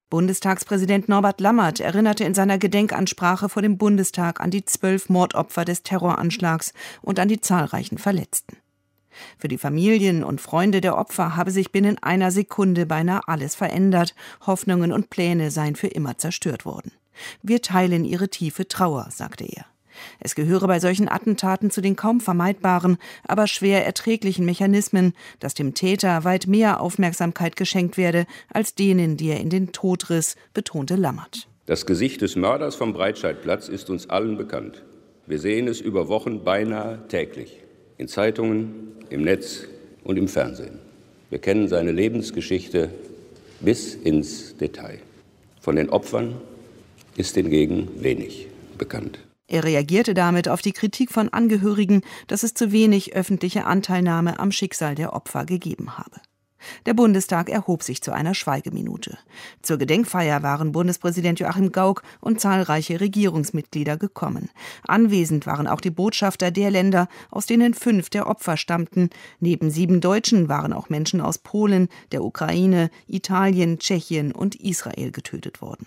Bundestagspräsident Norbert Lammert erinnerte in seiner Gedenkansprache vor dem Bundestag an die 12 Mordopfer des Terroranschlags und an die zahlreichen Verletzten. Für die Familien und Freunde der Opfer habe sich binnen einer Sekunde beinahe alles verändert. Hoffnungen und Pläne seien für immer zerstört worden. Wir teilen ihre tiefe Trauer, sagte er. Es gehöre bei solchen Attentaten zu den kaum vermeidbaren, aber schwer erträglichen Mechanismen, dass dem Täter weit mehr Aufmerksamkeit geschenkt werde, als denen, die er in den Tod riss, betonte Lammert. Das Gesicht des Mörders vom Breitscheidplatz ist uns allen bekannt. Wir sehen es über Wochen beinahe täglich. In Zeitungen, im Netz und im Fernsehen. Wir kennen seine Lebensgeschichte bis ins Detail. Von den Opfern ist hingegen wenig bekannt. Er reagierte damit auf die Kritik von Angehörigen, dass es zu wenig öffentliche Anteilnahme am Schicksal der Opfer gegeben habe. Der Bundestag erhob sich zu einer Schweigeminute. Zur Gedenkfeier waren Bundespräsident Joachim Gauck und zahlreiche Regierungsmitglieder gekommen. Anwesend waren auch die Botschafter der Länder, aus denen 5 der Opfer stammten. Neben 7 Deutschen waren auch Menschen aus Polen, der Ukraine, Italien, Tschechien und Israel getötet worden.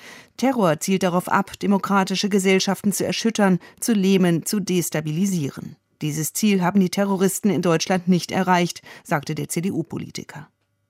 Terror zielt darauf ab, demokratische Gesellschaften zu erschüttern, zu lähmen, zu destabilisieren. Dieses Ziel haben die Terroristen in Deutschland nicht erreicht, sagte der CDU-Politiker.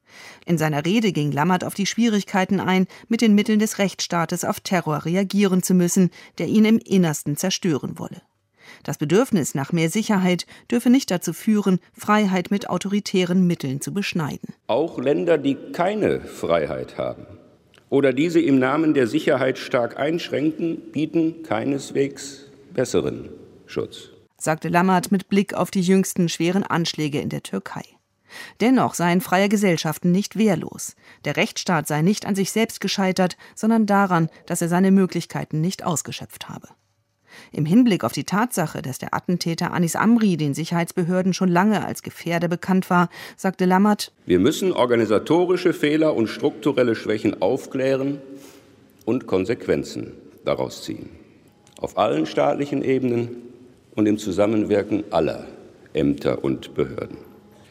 In seiner Rede ging Lammert auf die Schwierigkeiten ein, mit den Mitteln des Rechtsstaates auf Terror reagieren zu müssen, der ihn im Innersten zerstören wolle. Das Bedürfnis nach mehr Sicherheit dürfe nicht dazu führen, Freiheit mit autoritären Mitteln zu beschneiden. Auch Länder, die keine Freiheit haben oder diese im Namen der Sicherheit stark einschränken, bieten keineswegs besseren Schutz, sagte Lammert mit Blick auf die jüngsten schweren Anschläge in der Türkei. Dennoch seien freie Gesellschaften nicht wehrlos. Der Rechtsstaat sei nicht an sich selbst gescheitert, sondern daran, dass er seine Möglichkeiten nicht ausgeschöpft habe. Im Hinblick auf die Tatsache, dass der Attentäter Anis Amri den Sicherheitsbehörden schon lange als Gefährder bekannt war, sagte Lammert: Wir müssen organisatorische Fehler und strukturelle Schwächen aufklären und Konsequenzen daraus ziehen. Auf allen staatlichen Ebenen und im Zusammenwirken aller Ämter und Behörden.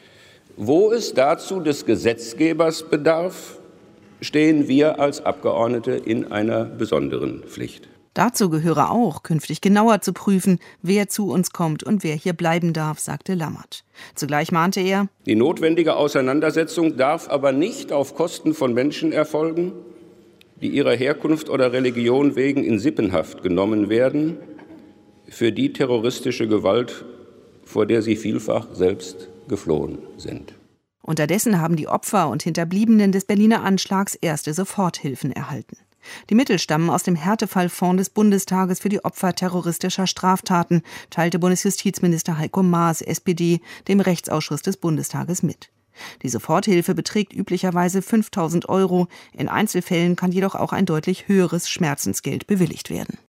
Wo es dazu des Gesetzgebers bedarf, stehen wir als Abgeordnete in einer besonderen Pflicht. Dazu gehöre auch, künftig genauer zu prüfen, wer zu uns kommt und wer hier bleiben darf, sagte Lammert. Zugleich mahnte er: Die notwendige Auseinandersetzung darf aber nicht auf Kosten von Menschen erfolgen, die ihrer Herkunft oder Religion wegen in Sippenhaft genommen werden, für die terroristische Gewalt, vor der sie vielfach selbst geflohen sind. Unterdessen haben die Opfer und Hinterbliebenen des Berliner Anschlags erste Soforthilfen erhalten. Die Mittel stammen aus dem Härtefallfonds des Bundestages für die Opfer terroristischer Straftaten, teilte Bundesjustizminister Heiko Maas, SPD, dem Rechtsausschuss des Bundestages mit. Die Soforthilfe beträgt üblicherweise 5.000 €. In Einzelfällen kann jedoch auch ein deutlich höheres Schmerzensgeld bewilligt werden.